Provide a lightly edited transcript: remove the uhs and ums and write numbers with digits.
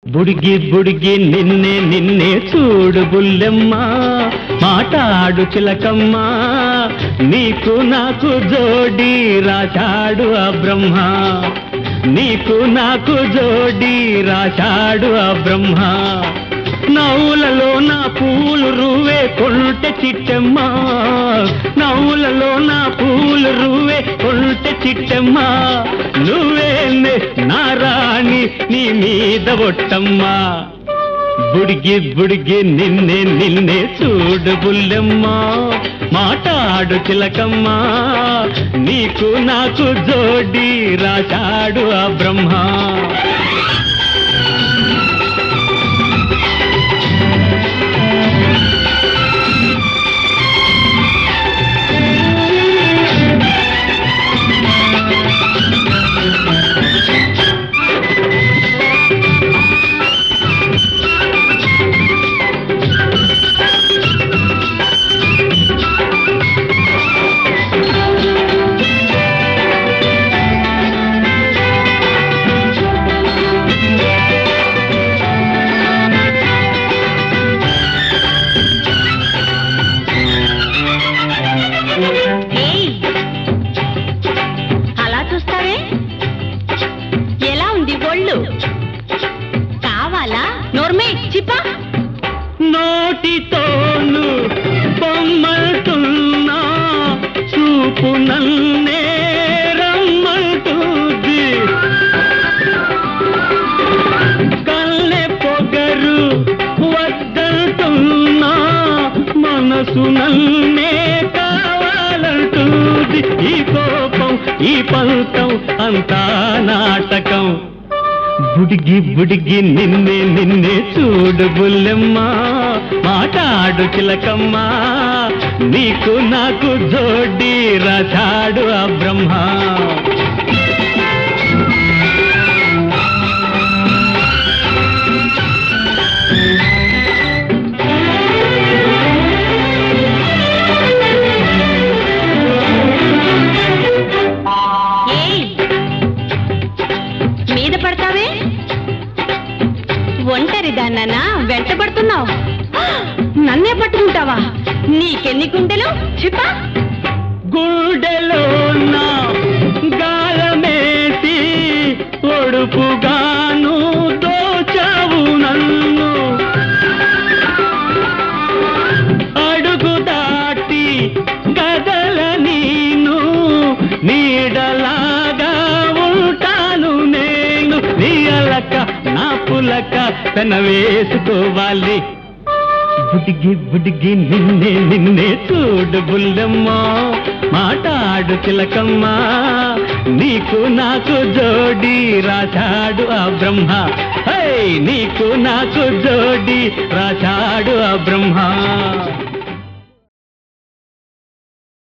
బుడిగి బుడిగి నిన్నే నిన్నే చూడు బుల్లెమ్మ, మాటాడు చిలకమ్మ, నీకు నాకు జోడి రాశాడు ఆ బ్రహ్మ, నీకు నాకు జోడి రాశాడు ఆ బ్రహ్మ. నవ్వులలో నా పూలు రువే కొంటె చిట్టెమ్మ, నవ్వులలో నా పూలు రువే కొంటె చిట్టెమ్మ, నువ్వే నా రాణి నీ మీద ఒట్టమ్మా. బుడిగి బుడిగి నిన్నే నిన్నే చూడు బుల్లెమ్మ, మాటాడు చిలకమ్మ, నీకు నాకు జోడి రాశాడు ఆ బ్రహ్మ. కావాలా నోర్మే చిప్పా? నోటితోను బొమ్మతున్నా చూపు నన్నే రమ్మంటుంది, కళ్ళె పొగరు వద్దంటున్నా మనసు నన్నే కావాలంటుంది. ఈ కోపం ఈ పంతం అంతా నాటకం. బుడిగి బుడిగి నిన్నే నిన్నే చూడు బుల్లెమ్మ, మాటాడు చిలకమ్మ, నీకు నాకు జోడి రాశాడు ఆ బ్రహ్మ. మీద పడతావే, ఒంటరిదాన్నా వెంటబడుతున్నావు, నన్నే పట్టుకుంటావా? నీకెన్ని గుండెలు చిప్పా? గుండెలో నా గాలమేసి ఒడుపుగాను దోచావు నన్ను, అడుగు దాటి గదల నీను నీడలాగా ఉంటాను నేను, నీ అలక నా పులక పెన వేసుకోవాలి. బుడిగి బుడిగి నిన్నే నిన్నే చూడు బుల్లెమ్మ, మాటాడు చిలకమ్మ, నీకు నాకు జోడి రాశాడు ఆ బ్రహ్మ. హై, నీకు నాకు జోడి రాశాడు ఆ బ్రహ్మ.